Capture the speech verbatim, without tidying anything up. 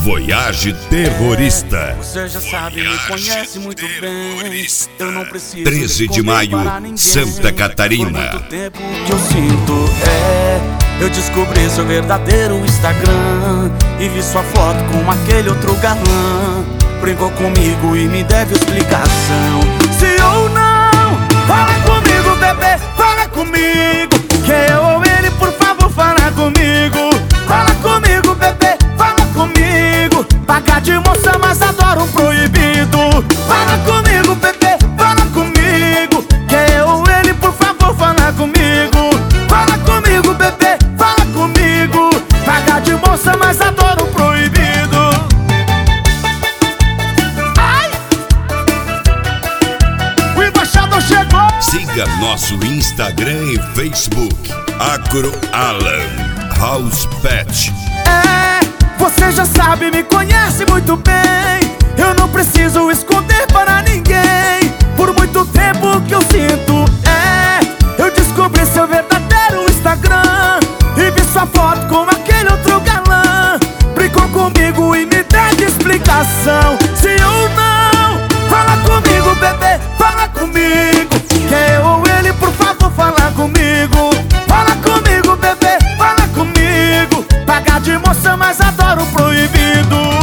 Voyage Terrorista. Você já sabe, me conhece muito bem. Eu não preciso treze de maio, Santa Catarina. Por muito tempo que eu sinto é. Eu descobri seu verdadeiro Instagram e vi sua foto com aquele outro galã. Brincou comigo e me deve explicação. Se ou não, fala comigo, bebê, fala comigo. Que eu ou ele, por favor, fala comigo. Fala comigo, bebê, fala comigo. Pagar de moça, mas adoro um proibido. Fala comigo, bebê, fala comigo. Que eu ou ele, por favor, fala comigo. Fala comigo, bebê, fala comigo. Pagar de moça, mas adoro um proibido. Ai! O embaixador chegou! Siga nosso Instagram e Facebook, Agro Alan House Pet. É, você já sabe, me conhece muito bem. Eu não preciso esconder para ninguém. Por muito tempo que eu sinto é. Eu descobri seu verdadeiro Instagram e vi sua foto com aquele outro galã. Brincou comigo e me deve explicação. Se ou não, fala comigo, bebê, fala comigo. Que eu ou ele, por favor, fala comigo. Fala comigo, bebê, fala comigo. Pagar de moça, mas adoro o proibido.